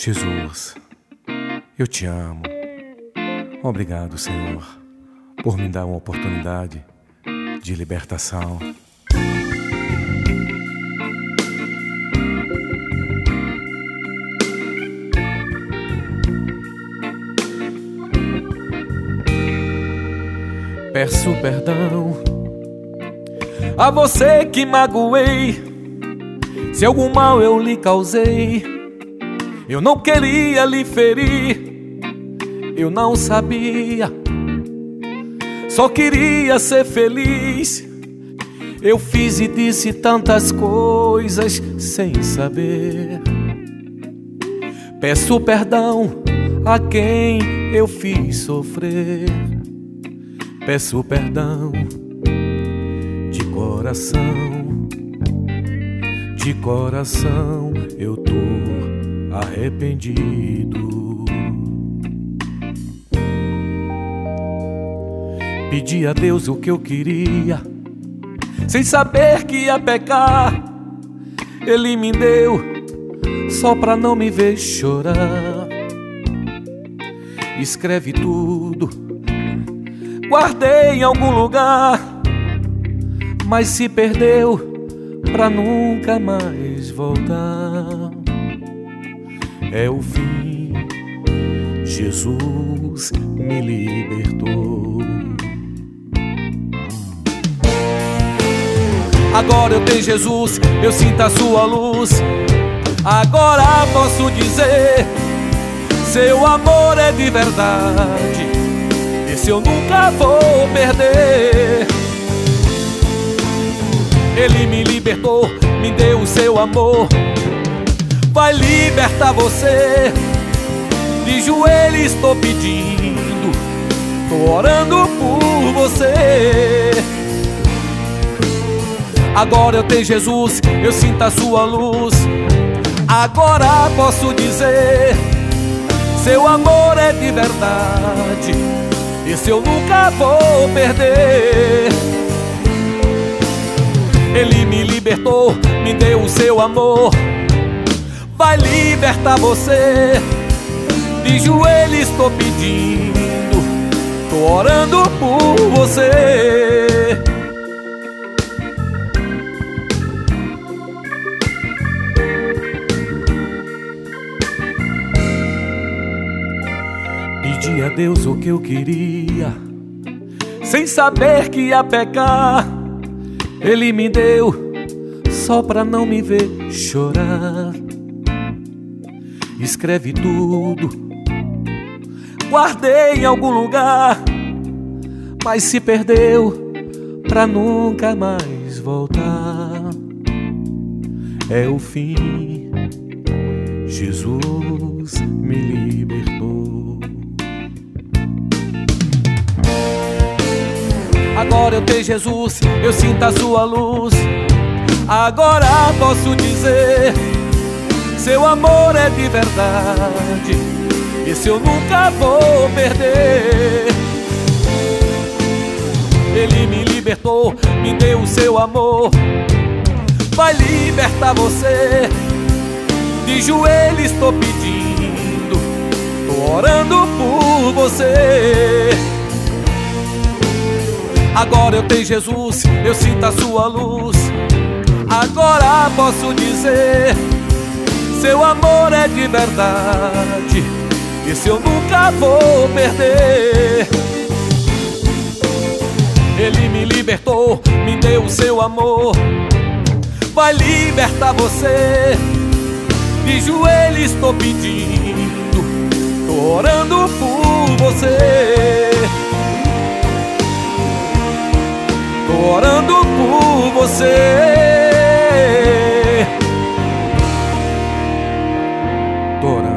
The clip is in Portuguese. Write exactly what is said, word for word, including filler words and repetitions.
Jesus, eu te amo. Obrigado, Senhor, por me dar uma oportunidade de libertação. Peço perdão a você que magoei, se algum mal eu lhe causei. Eu não queria lhe ferir, eu não sabia, só queria ser feliz. Eu fiz e disse tantas coisas sem saber. Peço perdão a quem eu fiz sofrer. Peço perdão de coração, de coração eu tô arrependido. Pedi a Deus o que eu queria, sem saber que ia pecar. Ele me deu só pra não me ver chorar. Escreve tudo, guardei em algum lugar, mas se perdeu pra nunca mais voltar. É o fim, Jesus me libertou. Agora eu tenho Jesus, eu sinto a sua luz. Agora posso dizer, seu amor é de verdade, esse eu nunca vou perder. Ele me libertou, me deu o seu amor, vai libertar você. De joelhos estou pedindo, tô orando por você. Agora eu tenho Jesus, eu sinto a sua luz. Agora posso dizer, seu amor é de verdade, esse eu nunca vou perder. Ele me libertou, me deu o seu amor, vai libertar você. De joelhos estou pedindo, tô orando por você. Pedi a Deus o que eu queria, sem saber que ia pecar. Ele me deu só pra não me ver chorar. Escreve tudo, guardei em algum lugar, mas se perdeu pra nunca mais voltar. É o fim, Jesus me libertou. Agora eu tenho Jesus, eu sinto a sua luz. Agora posso dizer, seu amor é de verdade, esse eu nunca vou perder. Ele me libertou, me deu o seu amor, vai libertar você. De joelhos estou pedindo, tô orando por você. Agora eu tenho Jesus, eu sinto a sua luz. Agora posso dizer, seu amor é de verdade, esse eu nunca vou perder. Ele me libertou, me deu o seu amor, vai libertar você. De joelhos estou pedindo, tô orando por você. Tô orando por você. Tô orando.